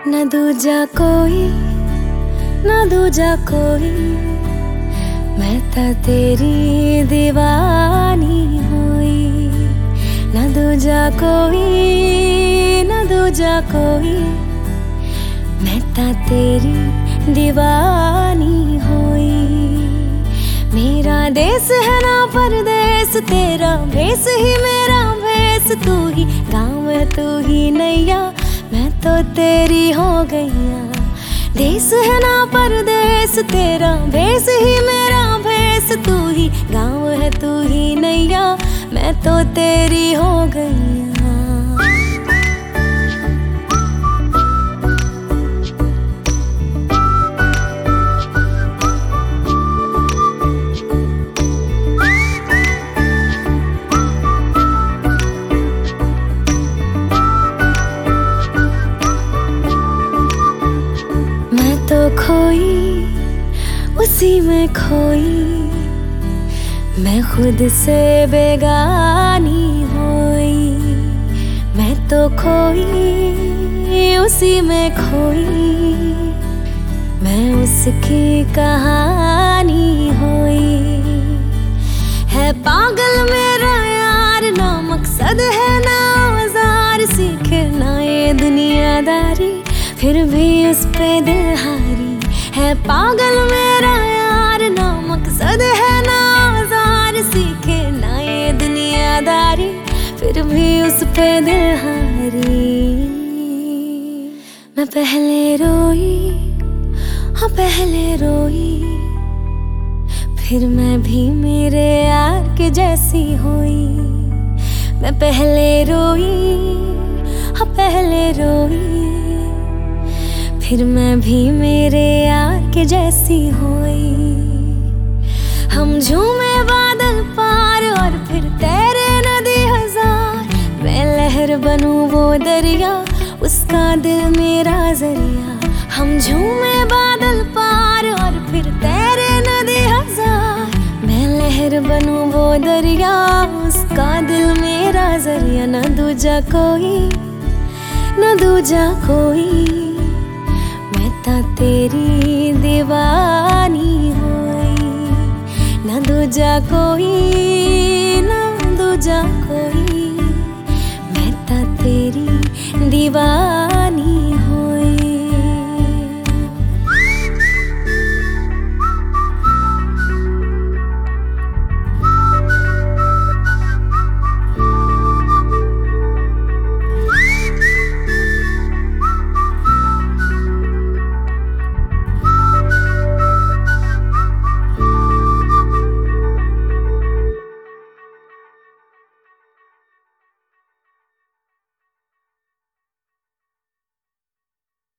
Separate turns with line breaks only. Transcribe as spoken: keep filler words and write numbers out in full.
न दूजा कोई न दूजा कोई, मैं ता तेरी दीवानी होई। न दूजा कोई न दूजा कोई, मैं ता तेरी दीवानी होई। मेरा देश है ना परदेस, तेरा भेस ही मेरा भेस। तू ही गाँव है तू ही नैया, मैं तो तेरी हो गईया। देश है ना परदेस, तेरा भेस ही मेरा भेस। तू ही गाँव है तू ही नैया, मैं तो तेरी हो गईया। तो खोई उसी में खोई, मैं खुद से बेगानी होई। मैं तो खोई उसी में खोई, मैं उसकी कहानी होई। है पागल मेरा यार, ना मकसद है ना औजार। सीखे ना ये दुनियादारी, फिर भी उस पे दिल हारी। है पागल मेरा यार, ना मकसद है ना औजार। सीखे ना ये दुनियादारी, फिर भी उस पे दिल हारी। मैं पहले रोई हाँ पहले रोई, फिर मैं भी मेरे यार के जैसी हुई। मैं पहले रोई हाँ पहले रोई, फिर मैं भी मेरे यार के जैसी हुई। हम झूमे बादल पार और फिर तैरे नदी हजार। मैं लहर बनूं वो दरिया, उसका दिल मेरा जरिया। हम झूमे बादल पार और फिर तैरे नदी हजार। मैं लहर बनूं वो दरिया, उसका दिल मेरा जरिया। न दूजा कोई न दूजा कोई, ता तेरी दीवानी होई। न दूजा कोई न दूजा कोई, मैं ता तेरी दीवानी।